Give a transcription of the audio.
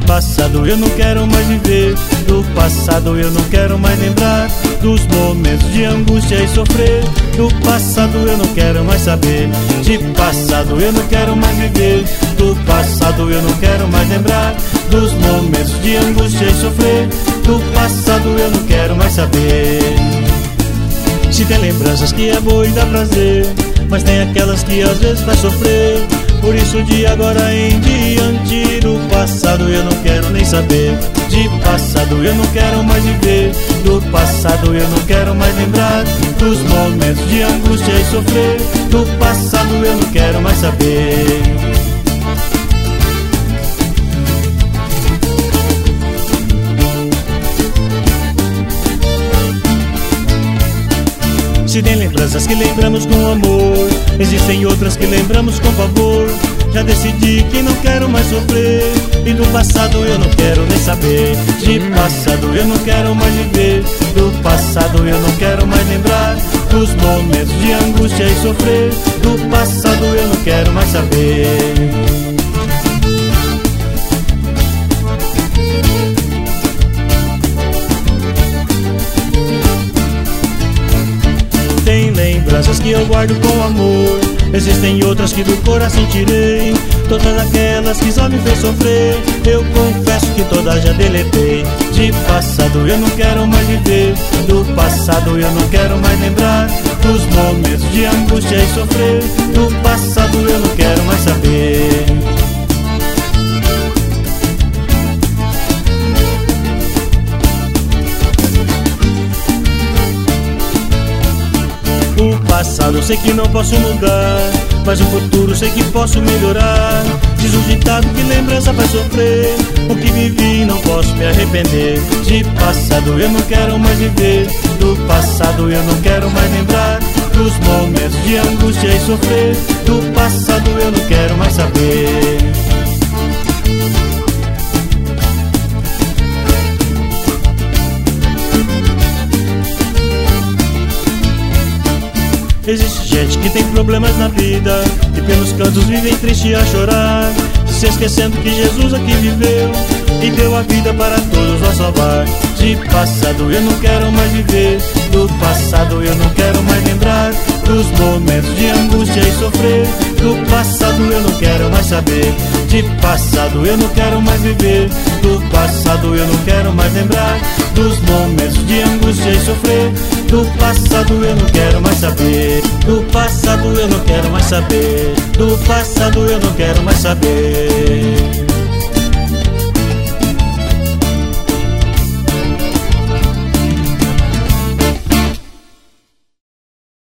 passado eu não quero mais viver, do passado eu não quero mais lembrar, dos momentos de angústia e sofrer. Do passado eu não quero mais saber, de passado eu não quero mais viver, do passado eu não quero mais lembrar, dos momentos de angústia e sofrer. Do passado eu não quero mais saber. Se tem lembranças que é boa e dá prazer, mas tem aquelas que às vezes faz sofrer. Por isso de agora em diante, do passado eu não quero nem saber, de passado eu não quero mais viver, do passado eu não quero mais lembrar, dos momentos de angústia e sofrer. Do passado eu não quero mais saber. Se tem lembranças que lembramos com amor, existem outras que lembramos com favor. Já decidi que não quero mais sofrer, e do passado eu não quero nem saber, de passado eu não quero mais viver, do passado eu não quero mais lembrar, dos momentos de angústia e sofrer. Do passado eu não quero mais saber. Tem lembranças que eu guardo com amor, existem outras que do coração tirei, todas aquelas que só me fez sofrer. Eu confesso que todas já deletei, de passado eu não quero mais viver, do passado eu não quero mais lembrar, dos momentos de angústia e sofrer. Do passado eu não quero mais saber. O passado sei que não posso mudar, mas o futuro sei que posso melhorar. Diz um ditado que lembrança faz sofrer, o que vivi não posso me arrepender. De passado eu não quero mais viver, do passado eu não quero mais lembrar, dos momentos de angústia e sofrer. Do passado eu não quero mais saber. Existe gente que tem problemas na vida e pelos cantos vivem triste a chorar, se esquecendo que Jesus aqui viveu e deu a vida para todos a salvar. De passado eu não quero mais viver, do passado eu não quero mais lembrar, dos momentos de angústia e sofrer. Do passado eu não quero mais saber, de passado eu não quero mais viver, do passado eu não quero mais lembrar, dos momentos de angústia e sofrer. Do passado eu não quero mais saber, do passado eu não quero mais saber, do passado eu não quero mais saber.